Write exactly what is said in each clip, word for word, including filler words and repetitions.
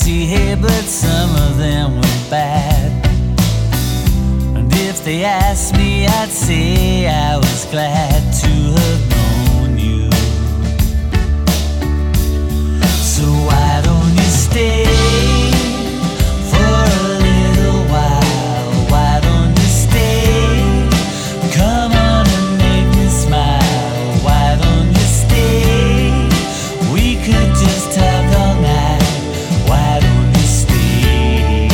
see here, but some of them were bad. And if they asked me, I'd say I was glad to have known you. So why don't you stay for a little while? Why don't you stay? Come on and make me smile. Why don't you stay? We could just talk all night. Why don't you stay?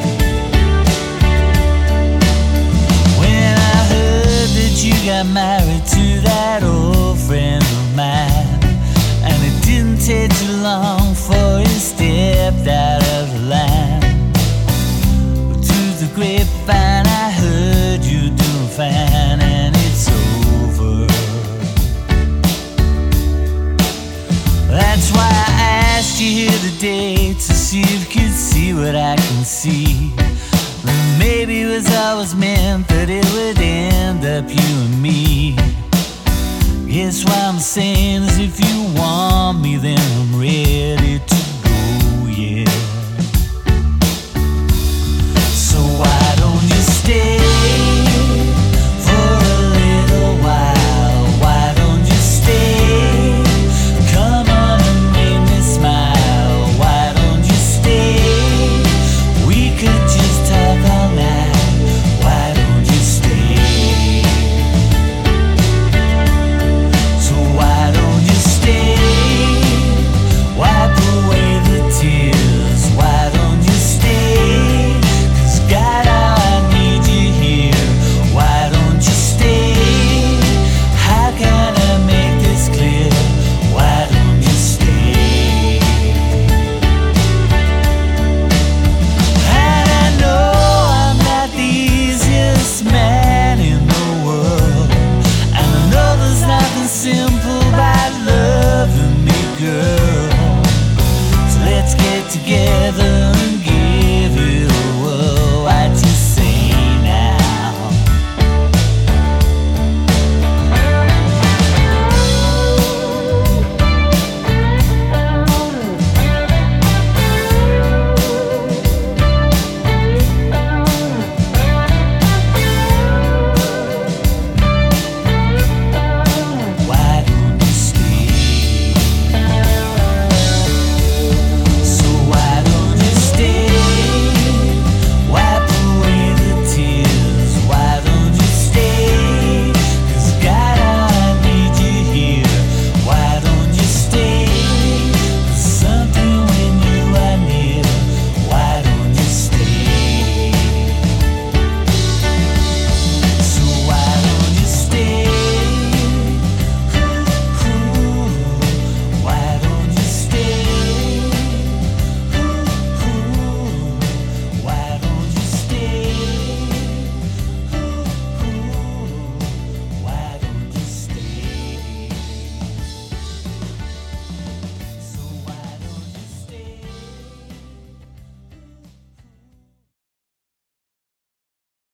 When I heard that you got married to that old friend of mine, and it didn't take too long for you stepped out of the line. Through the grapevine I heard you doing fine, and it's over. That's why I asked you here today, to see if you could see what I can see. That maybe it was always meant that it would end up you and me. Guess what I'm saying is, if you want me, then I'm ready